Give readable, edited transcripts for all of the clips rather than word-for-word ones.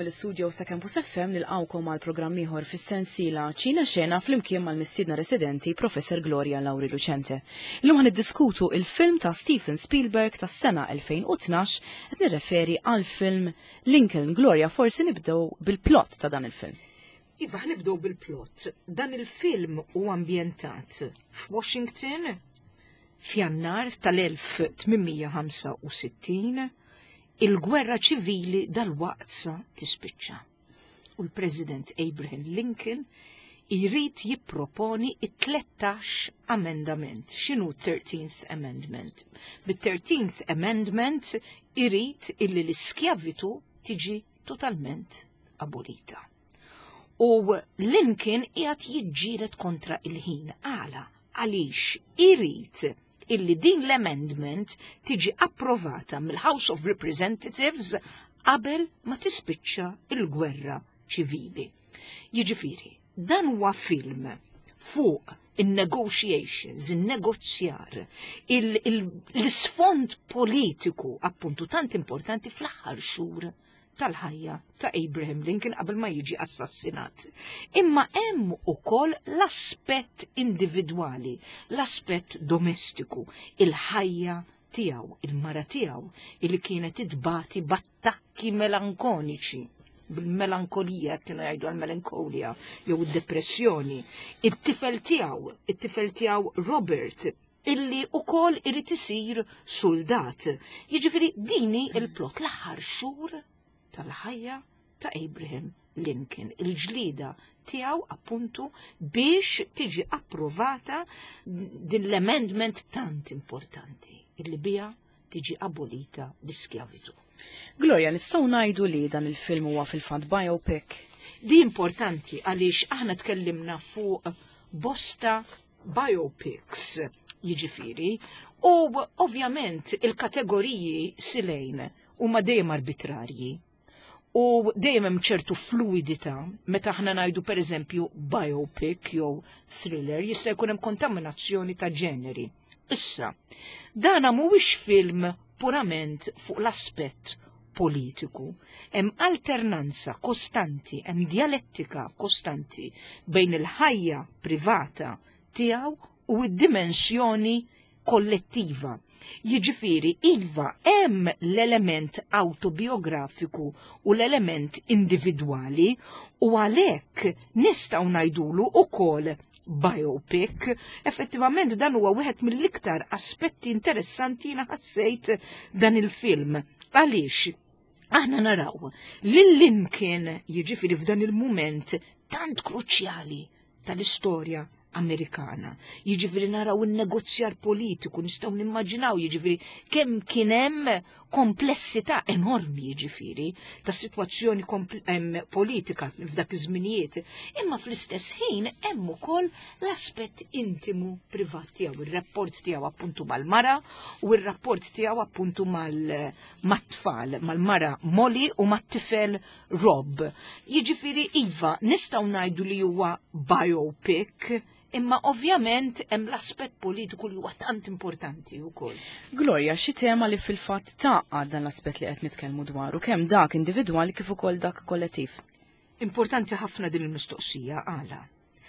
l-istudio sa' Campus FM nilqawkom għal programm ieħor fis-sensiela Ċina Xena flimkien mal-mistiedna residenti Professor Gloria Lauri Lucente. Illum ħaniddiskutu il-film ta' Steven Spielberg tas-sena 2012 qed nirreferi għal film Lincoln. Gloria, forsi nibdew bil-plott ta' dan il-film. Iva, nibdew bil-plott. Dan il-film huwa ambjentat f'Washington f'Jannar tal-1865. Il-gwerra ċivili dal-waqt sa tispiċċa. U l-President Abraham Lincoln jrid jipproponi it-13 amendament. X'inhu 13th Amendment? Bit-13th Amendment irid illi l-iskjavitu tiġi totalment abolita. U Lincoln qiegħed jiġġieled kontra il-ħin. Għaliex irid illi din l-amendment tiġi approvata mill-House of Representatives qabel ma tispiċċa il-gwerra ċivili. Jiġifieri, dan huwa film fuq in-negotiations, in-negozjar, l-isfond politiku appuntu tant importanti fl-aħħar xhur tal-ħajja ta' Abraham Lincoln qabel ma jiġi assassinat. Imma hemm ukoll l-aspett individwali, l-aspett domestiku, il-ħajja tiegħu, il-mara tiegħu, illi kienet idbati b'attakki melankoniċi. Bil-melankolija kienu jgħidu għal-melankolija jew id-depressjoni. Il-tifel tiegħu Robert, illi ukoll irid isir soldat. Jiġifieri dini il-plott l-aħħar xhur tal-ħajja ta' Abraham Lincoln, il-ġlida tiegħu appuntu biex tiġi approvata din l-amendment tant importanti illi biha tiġi abolita l-iskjavitu. Gloria, nistgħu ngħidu li dan il-film huwa fil-fatt biopic? Di importanti għaliex aħna tkellimna fuq bosta biopics, jiġifieri, u ovvjament il-kategoriji silejn huma dejjem arbitrarji. U dejjem hemm ċertu fluidità meta aħna ngħidu pereżempju biopic jew thriller jista' jkun hemm kontaminazzjoni ta' ġeneri. Issa, dan mhuwiex film purament fuq l-aspett politiku. Hemm alternanza kostanti, hemm dialettika kostanti bejn il-ħajja privata tiegħu u d-dimensjoni kollettiva. Jiġifieri iva hemm l-element autobiografiku u l-element individwali u għalhekk nistgħu ngħidulu ukoll biopic. Effettivament dan huwa wieħed mill-iktar aspetti interessanti jiena ħassejt dan il-film. Għaliex aħna naraw lil Lincoln jiġifieri f'dan il-mument tant kruċjali tal-istorja Amerikana. Jiġifieri naraw in-negozjar politiku, nistgħu nimmaġinaw jiġifieri kemm kien hemm komplessità enormi jiġifieri ta' sitwazzjoni politika f'dak iż-żminijiet, imma fl-istess ħin hemm ukoll l-aspett intimu privat tiegħu, ir-rapport tiegħu appuntu mal-mara u r-rapport tiegħu appuntu mat-tfal, mal-mara Molly u mat-tifel Rob. Jiġifieri iva nistgħu ngħidu li huwa biopic, imma ovvjament hemm l-aspett politiku li huwa tant importanti wkoll. Gloria, xi tema li fil-fatt taqgħad dan l-aspett li qed nitkellmu dwaru kemm dak individwali kif ukoll dak kollettiv. Importanti ħafna din il-mistoqsija għala.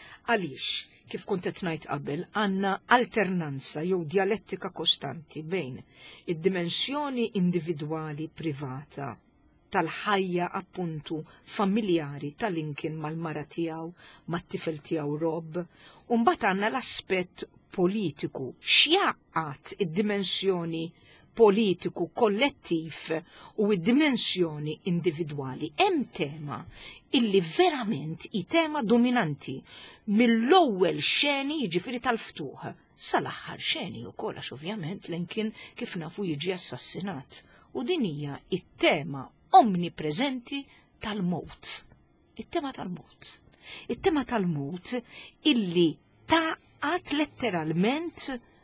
Għaliex, kif kont qed ngħid qabel, għandna alternanza jew dialettika kostanti bejn id-dimensjoni individwali privata tal-ħajja appuntu familjari ta' Lincoln mal-mara tiegħu, mat-tifel tiegħu Rob, u mbagħad għandna l-aspett politiku x'jaqgħad id-dimensjoni politiku kollettiv u id-dimensjoni individwali. Hemm tema illi verament hi tema dominanti mill-ewwel xeni jiġifieri tal-ftuħ sal-aħħar xeni wkoll għax ovvjament Lincoln kif nafu jiġi assassinat. U din hija it-tema omnipreżenti tal-mowt. It-tema tal-mowt. It-tema tal-mowt illi taqgħet letteralment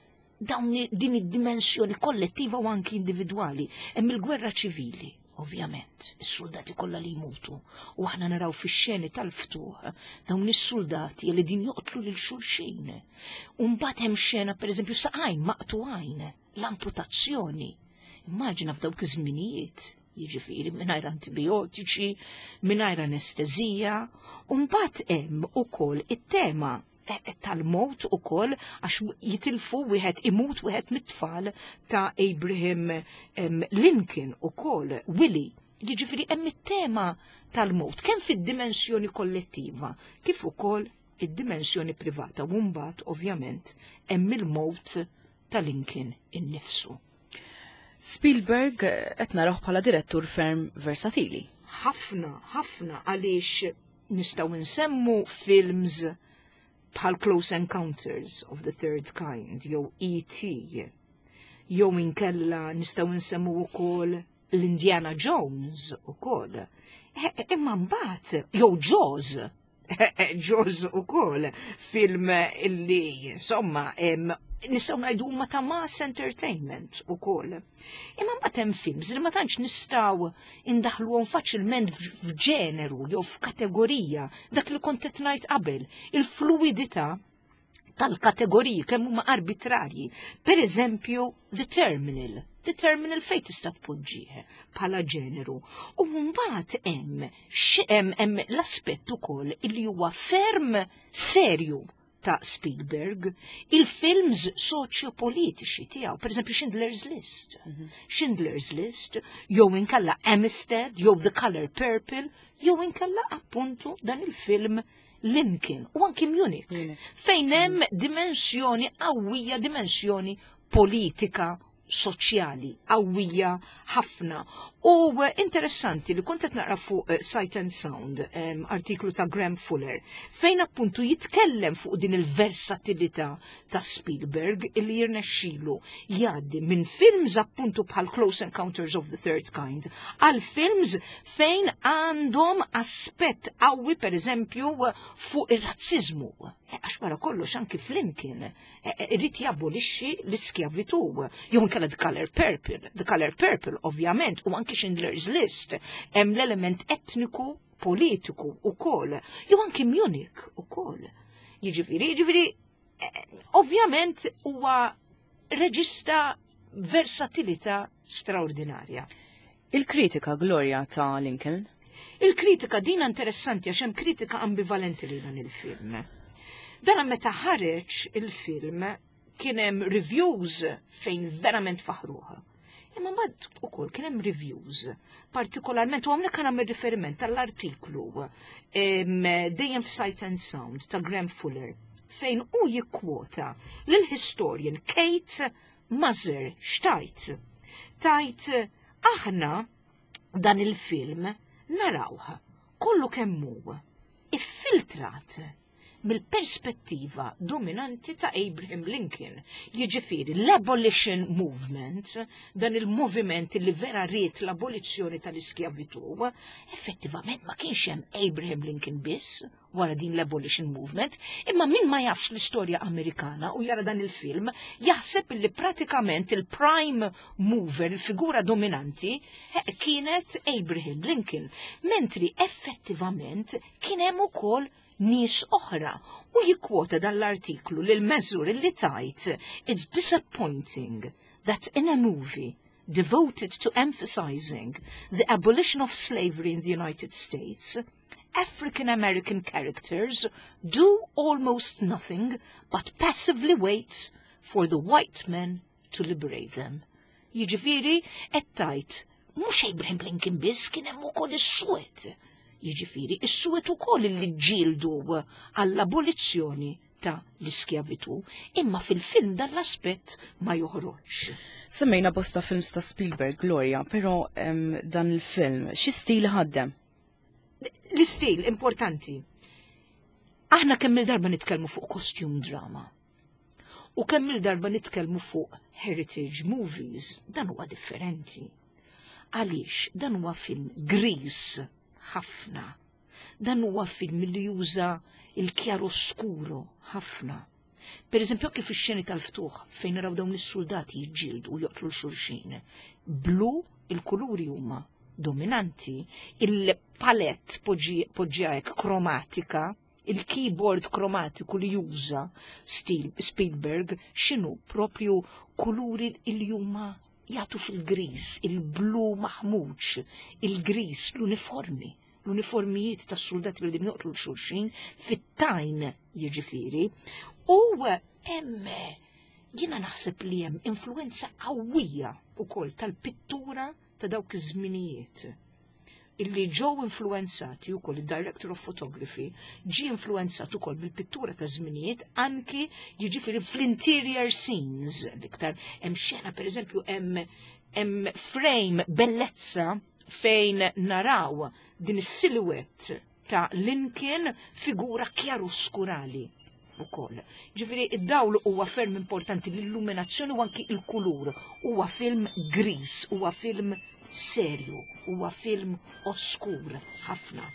din id-dimensjoni kollettiva u anki individwali. Hemm il-gwerra ċivili, ovvjament, is-soldati kollha li jmutu. U aħna naraw fix-xeni tal-ftuħ dawn is-soldati li din joqtlu lil xulxin. U mbagħad hemm xena pereżempju saqajn maqtuajn, l-amputazzjoni. Immaġina f'dawk iż-żminijiet jiġifieri mingħajr antibiotiċi, mingħajr anestezija, u mbagħad hemm ukoll it-tema tal-mowt ukoll għax jitilfu wieħed imut wieħed mit-tfal ta' Abraham Lincoln ukoll, Willie. Jiġifieri hemm it-tema tal-mowt kemm fid-dimensjoni kollettiva kif ukoll id-dimensjoni privata u mbagħad ovvjament hemm il-mowt ta' Lincoln innifsu. Spielberg qed naraw bħala direttur ferm versatili. Ħafna għaliex nistgħu nsemmu films bħal Close Encounters of the Third Kind jew E.T. jew inkella nistgħu nsemmu wkoll l-Indiana Jones ukoll. Imma mbagħad jew Jaws ukoll film illi insomma nistgħu ngħidu huma ta' mass entertainment ukoll. Imma mbagħad hemm films li ma tantx nistgħu indaħluhom faċilment f'ġeneru jew f'kategorija dak li kont qed ngħid qabel, il-fluidità tal-kategoriji kemm huma arbitrarji. Pereżempju The Terminal fejn tista' tpoġġih bħala ġeneru. U mbagħad hemm l-aspett ukoll li huwa ferm serju ta' Spielberg, il-films soċjopolitiċi tiegħu, pereżempju Schindler's List, jew inkella Amistad, jew The Color Purple, jew inkella appuntu dan il-film Lincoln u anki Munich, fejn hemm dimensjoni qawwija, dimensjoni politika soċjali qawwija ħafna. U interessanti li kont qed naqra fuq Sight and Sound, artiklu ta' Graham Fuller, fejn appuntu jitkellem fuq din il-versatilità ta' Spielberg illi jirnexxielu jgħaddi minn films appuntu bħal Close Encounters of the Third Kind għal films fejn għandhom aspett qawwi pereżempju fuq ir-razziżmu. Għax wara kollox anki f'Lincoln irid jabolixxi l-iskjavitu, jew inkella The Color Purple ovvjament, u anki Schindler's List hemm l-element etniku politiku ukoll, jew anki Munich ukoll. Jiġifieri ovvjament huwa reġista versatilità straordinarja. Il-kritika Gloria ta' Lincoln? Il-kritika dina interessanti għax hemm kritika ambivalenti li dan il-film. Dan meta ħareġ il-film kien hemm reviews fejn verament faħruha. Imma mbagħad ukoll kien hemm reviews, partikolarment u hawnhekk kien hemm riferiment tal-artiklu dejjem f'Sight and Sound ta' Graham Fuller fejn hu jikkwota lill-historian Kate Mazur xtajt. Tajt aħna dan il-film narawh kollu kemm hu iffiltrat mill-perspettiva dominanti ta' Abraham Lincoln. Jiġifieri l-abolition movement, dan il-moviment li vera riet l-abolizzjoni tal-iskjavitu, effettivament ma kienx hemm Abraham Lincoln biss wara din l-abolition movement, imma min ma jafx l-istorja Amerikana u jara dan il-film, jaħseb li pratikament il-prime mover, il-figura dominanti, kienet Abraham Lincoln, mentri effettivament kien hemm ukoll nies oħra u jikkwota dan l-artiklu lil Mazur li tajt it's disappointing that in a movie devoted to emphasizing the abolition of slavery in the United States, African American characters do almost nothing but passively wait for the white men to liberate them. Jiġifieri qed tajt mhux Abraham Lincoln biss kien hemm ukoll is-Suwed. Jiġifieri is-Suwed ukoll li ġġieldu għall-abolizzjoni ta' l-iskjavitu, imma fil-film dan l-aspett ma joħroġx. Semmejna bosta films ta' Spielberg, Gloria, però dan il-film xi stil ħaddem? L-istil importanti. Aħna kemm il-darba nitkellmu fuq costume drama. U kemm il-darba nitkellmu fuq heritage movies, dan huwa differenti. Għaliex dan huwa film gris ħafna. Dan huwa film li juża il-chiaroscuro ħafna. Per eżempju kif ix-xeni tal-ftuħ fejn naraw dawn is-soldati jiġġieldu u joqtlu l-xulxin. Blu il-kuluri huma dominanti, il-palett poġġjajek kromatika, il-keyboard kromatiku li juża Spielberg x'inhu propju kuluri li huma jagħtu fil-gris, il-blu maħmuġ, il-gris, l-uniformijiet tas-soldati li din joqtlu l-xulxin fit-tajn jiġifieri, u hemm jiena naħseb li hemm influenza qawwija wkoll tal-pittura ta' dawk iż-żminijiet illi ġew influenzati wkoll id-director of photography ġie influenzat ukoll bil-pittura ta' żminijiet anki jiġifieri fl-interior scenes l-iktar hemm xena pereżempju hemm frame bellezza fejn naraw din is-silhouette ta' Lincoln figura chiaroscurali ukoll. Ġifieri id-dawl huwa ferm importanti l-illuminazzjoni u anki il-kulur. Huwa film gris, huwa film serju, huwa film oskur ħafna.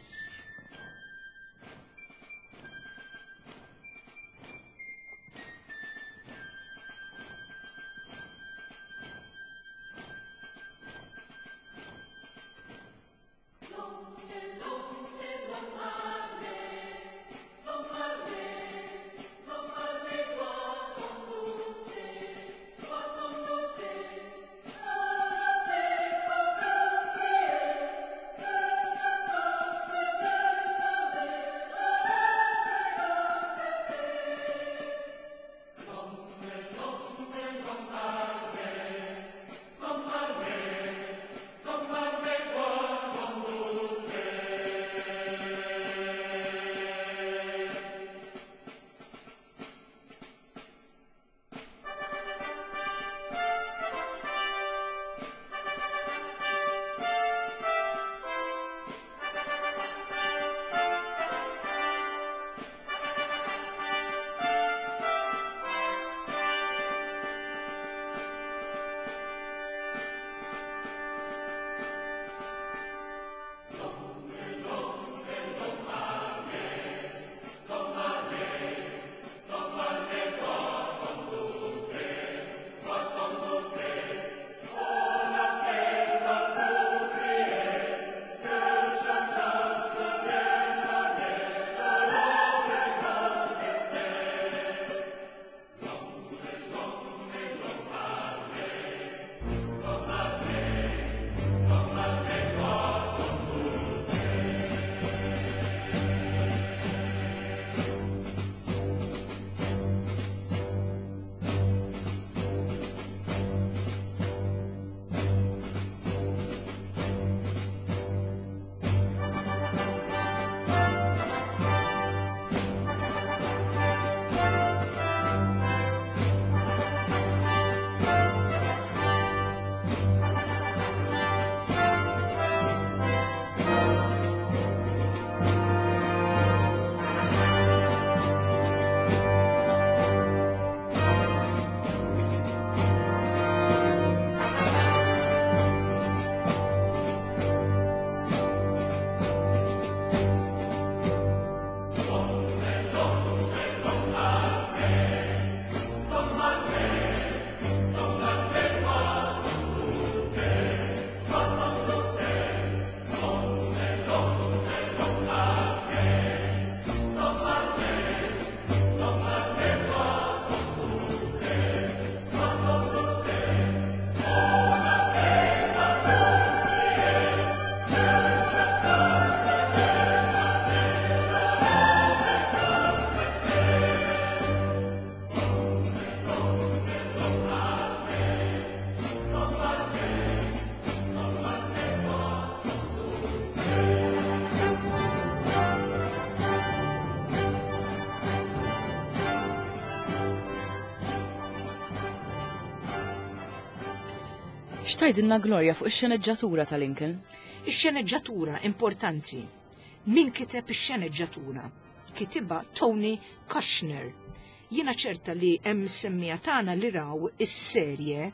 X'tgħidilna Gloria fuq ix-xeneġġatura ta' Lincoln? Ix-xeneġġatura importanti. Min kiteb ix-xeneġġatura? Kitibha Tony Kushner. Jiena ċerta li hemm semmija tagħna li raw is-serje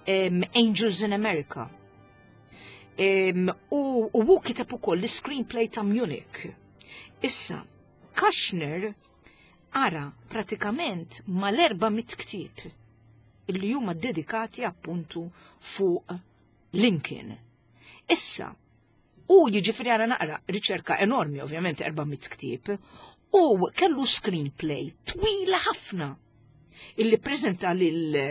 Angels in America. U hu kiteb ukoll l-screenplay ta' Munich. Issa, Kushner ara pratikament mal-400 ktieb illi huma dedikati appuntu fuq Lincoln. Issa, u jiġifieri ara naqra riċerka enormi, ovvjament 400 ktieb, u kellu screenplay twila ħafna illi preżenta lil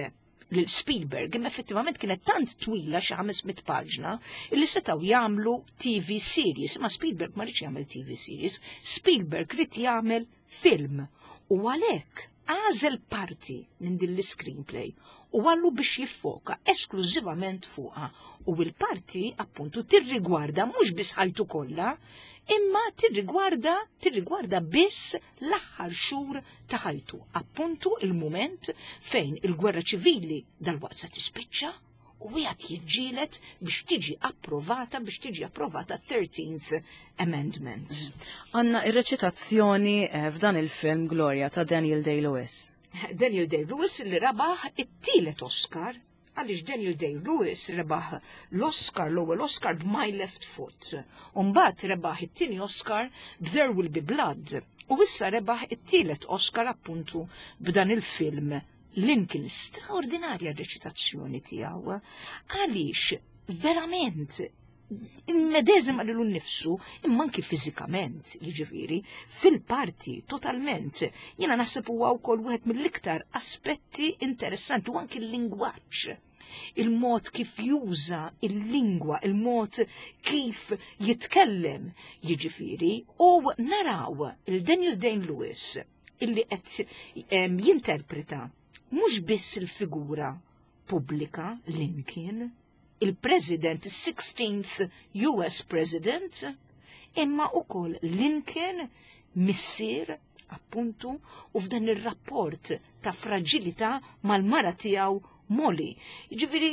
lil Spielberg, imma effettivament kienet tant twila xi 500 paġna illi setgħu jagħmlu TV series, imma Spielberg ma rridx jagħmel TV series, Spielberg rid jagħmel film. U għalhekk għażel parti minn din l-screenplay u għallu biex jiffoka esklużivament fuqha u l-parti appuntu tirrigwarda mhux biss ħajtu kollha, imma tirrigwarda biss l-aħħar xhur ta' ħajtu, appuntu il-mument fejn il-gwerra ċivili dal-waqt se tispiċċa u għad jiġġielet biex tiġi approvata 13th Amendment. Għanna ir-reċitazzjoni f'dan il-film Gloria ta' Daniel Day-Lewis. Daniel Day-Lewis li rabaħ it-tielet Oscar, għaliex Daniel Day-Lewis rebaħ l-ewwel Oscar b'My Left Foot, u mbagħad rebaħ it-tieni Oscar b'There Will Be Blood, u issa rebaħ it-tielet Oscar appuntu b'dan il-film Lincoln. Straordinarja r-reċitazzjoni tiegħu, għaliex verament immedezim għalilu nnifsu, imma anki fiżikament, jiġifieri, fil-parti totalment. Jiena naħseb huwa wkoll wieħed mill-iktar aspetti interessanti u anki l-lingwaġġ. Il-mod kif juża il-lingwa, il-mod kif jitkellem, jiġifieri, u naraw il-Daniel Day-Lewis illi qed jinterpreta mhux biss il-figura pubblika Lincoln, il-President, 16th US President, imma ukoll Lincoln missier appuntu u f'dan ir-rapport ta' fragilità mal-mara tiegħu Molly. Jiġifieri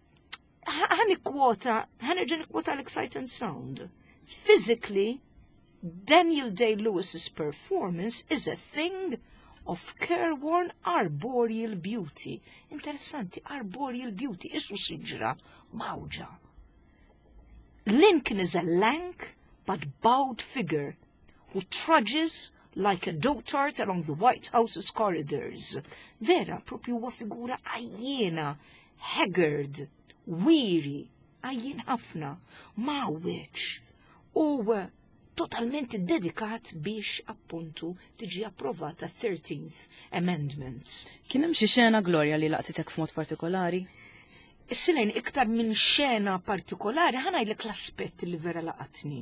ħanerġa' nikkwota l-Sight and Sound. Physically, Daniel Day-Lewis's performance is a thing of careworn arboreal beauty. Interessanti, arboreal beauty, issu siġra mawġa. Lincoln is a lank but bowed figure who trudges like a dotard along the White House's corridors. Vera, propju huwa figura għajjena, haggard, weary, għajjen ħafna, mawweċ, u totalment dedikat biex appuntu tiġi approvata 13th Amendment. Kien hemm xi xena Gloria li laqtitek f'mod partikolari? Is-silejn iktar minn xena partikolari ħanajdlek l-aspett li vera laqatni.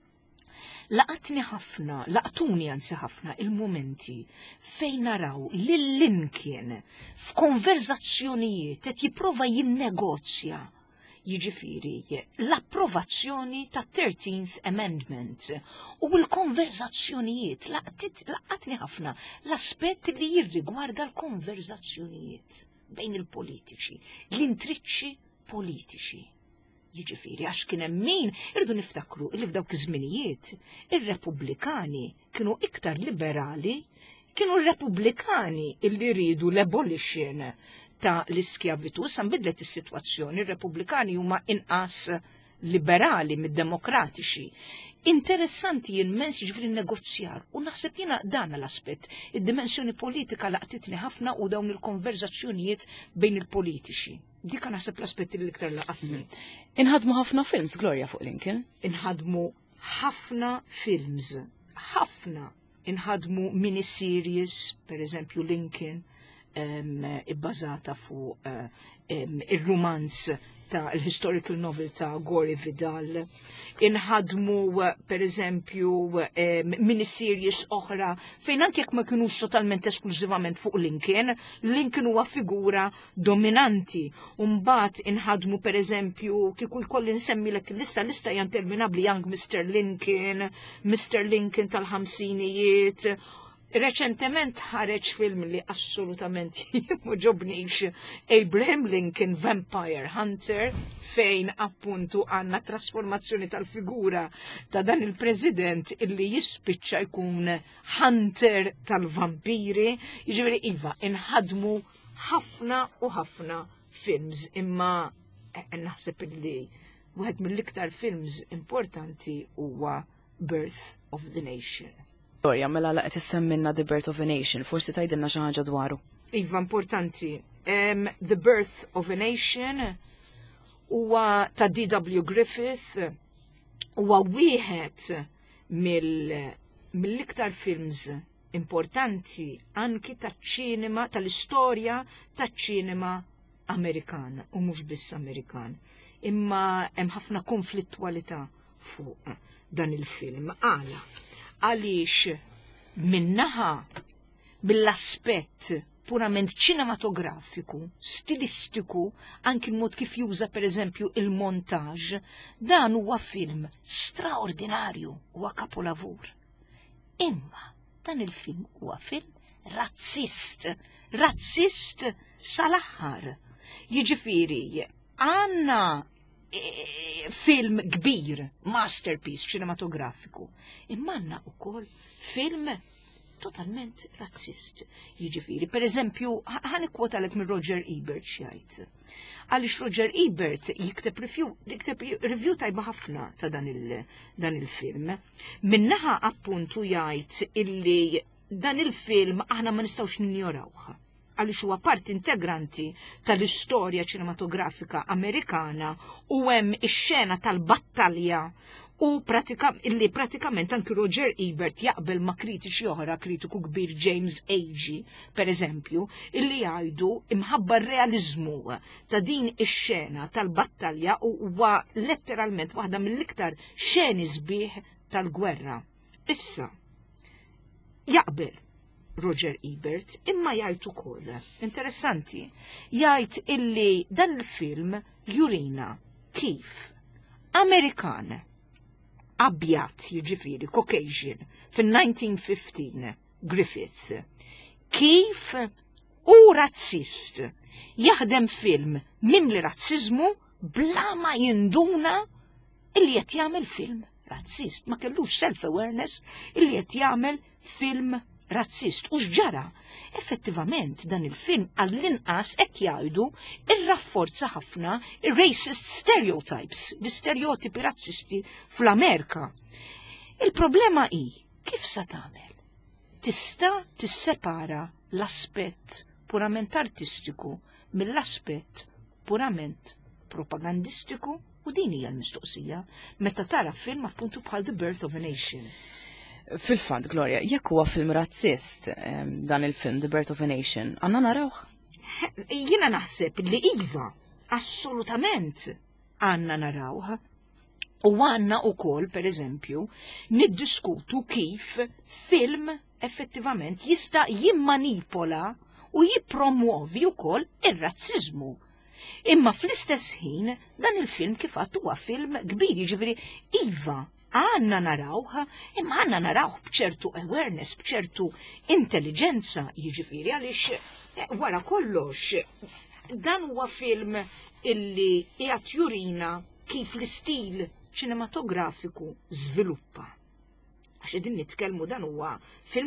Laqtuni anzi ħafna il-momenti fejn naraw li Lincoln f'konverzazzjonijiet qed jipprova jinnegozja jiġifieri l-approvazzjoni ta' 13th Amendment u l-konverzazzjonijiet laqatni ħafna l-aspett li jirrigwarda l-konverzazzjonijiet bejn il-politiċi, l-intriċċi politiċi. Jiġifieri għax kien hemm min irdu niftakru li f'dawk iż-żminijiet ir-Repubblikani kienu iktar liberali, kienu r-Repubblikani illi jridu l-abolition ta' l-iskjavitu. Sa nbidlet is-sitwazzjoni, ir-Repubblikani huma inqas liberali mid-demokratiċi. Interessanti jimmens jiġifieri negozjar u naħseb jiena dan l-aspett. Id-dimensjoni politika laqtitni ħafna u dawn il-konverzazzjonijiet bejn il-politiċi. Dika naħseb l-aspetti li l-iktar laqatni. Inħadmu ħafna films, Gloria, fuq Lincoln? Inħadmu ħafna films, ħafna. Inħadmu miniseries, per eżempju Lincoln, ibbażata fuq ir-romanz ta' il-historical novel ta' Gore Vidal. Inħadmu per eżempju miniseries oħra fejn anke jekk ma kinux totalment esklużivament fuq Lincoln, Lincoln huwa figura dominanti. Mbagħad inħadmu per eżempju kieku jkolli nsemmilek lista hija interminabbli Young Mr. Lincoln tal-ħamsinijiet. Reċentement ħareġ film li assolutament ġobnix, Abraham Lincoln Vampire Hunter, fejn appuntu għanna trasformazzjoni tal-figura ta' dan il-president illi jispiċċa jkun hunter tal-vampiri. Jiġifieri iva, inħadmu ħafna u ħafna films, imma naħseb illi wieħed mill-iktar films importanti huwa Birth of the Nation. Gloria, mela laqet issemminna The Birth of a Nation, forsi tgħidilna xi ħaġa dwaru. Iva, importanti. The Birth of a Nation huwa ta' D.W. Griffith, huwa wieħed mill-iktar films importanti anki taċ-ċinema, tal-istorja taċ-ċinema Amerikan u mhux biss Amerikan. Imma hemm ħafna konflittwalità fuq dan il-film. Għaliex minnaħa mill-aspett purament ċinematografiku, stilistiku, anki l-mod kif juża pereżempju il-montaġġ, dan huwa film straordinarju, huwa kapolavur. Imma dan il-film huwa film razzist sal-aħħar. Jiġifieri, għandna film kbir, masterpiece ċinematografiku, imma għandna wkoll film totalment razzist. Jiġifieri, pereżempju, ħanikwota lek minn Roger Ebert x'jgħid. Għaliex Roger Ebert jikteb review tajba ħafna ta' dan il-film. Minnaħa appuntu jgħid illi dan il-film aħna ma nistgħux ninjorawh. Għaliex huwa parti integranti tal-istorja ċinematografika Amerikana u hemm ix-xena tal-battalja u illi pratikament anki Roger Ebert jaqbel ma' kritiċi oħra, kritiku kbir James Agee, per eżempju, illi jgħidu imħabba r-realizmu ta' din ix-xena tal-battalja u huwa letteralment waħda mill-iktar xeni sbieħ tal-gwerra. Issa, jaqbel Roger Ebert, imma jgħid ukoll, interessanti, jgħid illi dan il-film jurina kif Amerikan abjat, jiġifieri Caucasian, fin-1915, Griffith, kif u razzist jaħdem film mimli razzizmu bla ma jinduna illi qed jagħmel film razzist, ma kellux self-awareness illi qed jagħmel film razzist. U x'ġara? Effettivament dan il-film għall-inqas qed jgħidu irrafforza ħafna ir-racist stereotypes, l-istereotipi razzisti fl-Amerika. Il-problema hi kif sa tagħmel? Tista' tissepara l-aspett purament artistiku mill-aspett purament propagandistiku u din hija l-mistoqsija meta tara film appuntu bħal The Birth of a Nation. Fil-fatt, Gloria, jekk huwa film razzist dan il-film The Birth of a Nation, għandna narawh? Jiena naħseb li iva, assolutament għandna narawh. U għandna wkoll, pereżempju, niddiskutu kif film effettivament jista' jimmanipola u jippromuovi wkoll ir-razziżmu. Imma fl-istess ħin dan il-film kif għadd huwa film kbir, jiġifieri iva għanna narawh, imma għanna narawh bċertu awareness, bċertu intelligenza, jiġifieri għaliex wara kollox dan huwa film illi qiegħed jurina kif l-istil ċinematografiku żviluppa. Għax qegħdin nitkellmu dan huwa film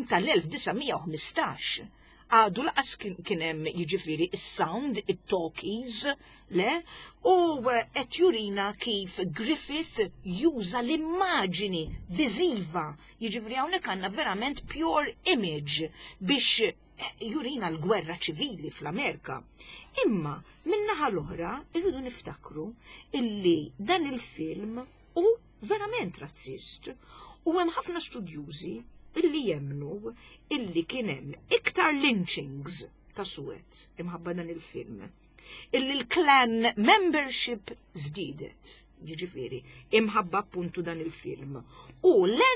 tal-1915. Għadu laqas kien hemm jiġifieri is-sound, it-talkies, le, u qed jurina kif Griffith juża l-immaġini viżiva, jiġifieri hawnhekk għandna verament pure image biex jurina l-gwerra ċivili fl-Amerika. Imma min-naħa l-oħra irridu niftakru illi dan il-film hu verament razzist u hemm ħafna studjużi illi jemnu illi kien hemm iktar lynchings ta' suwed imħabba dan il-film. Illi l-clan membership żdiedet, jiġifieri, imħabba appuntu dan il-film. U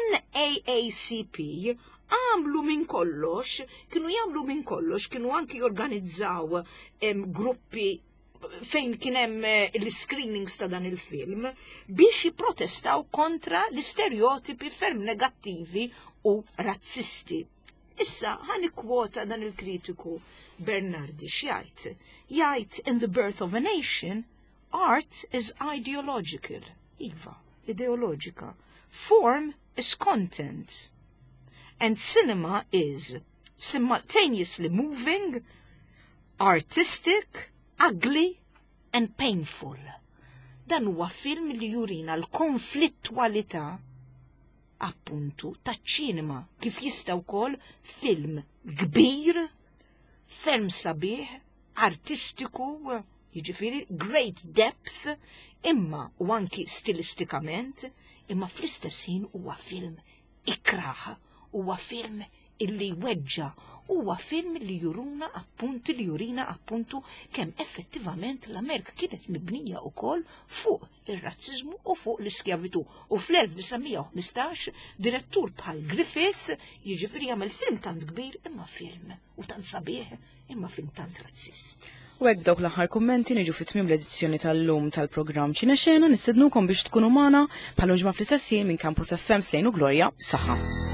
l-NAACP għamlu minn kollox, kienu anki jorganizzaw gruppi fejn kien hemm l-screenings ta' dan il-film biex jipprotestaw kontra l-istereotipi ferm negattivi u razzisti. Issa ħanikwota dan il-kritiku Bernardi x'jgħid. Jgħid in The Birth of a Nation, art is ideological. Iva, ideoloġika. Form is content. And cinema is simultaneously moving, artistic, ugly and painful. Dan huwa film li jurina l-konflittwalità appuntu taċ-ċinema kif jista' wkoll film kbir, ferm sabiħ, artistiku, jiġifieri great depth, imma u anki stilistikament, imma fl-istess ħin huwa film ikraħ, huwa film illi weġġa, huwa film li jurina appuntu kemm effettivament l-Amerika kienet mibnija wkoll fuq ir-razziżmu u fuq l-iskjavitu. U fl-1915 direttur bħal Griffith jiġifieri jagħmel film tant kbir imma film u tant sabiħ imma film tant razzist. U hekk dawk l-aħħar kummenti niġu fit-tmiem l-edizzjoni tal-lum tal-programm Ċina Xena nistednukom biex tkunu magħna bħal ġimgħa fl-istess ħin minn Campus FM Slejn u Glorja. Saħħa.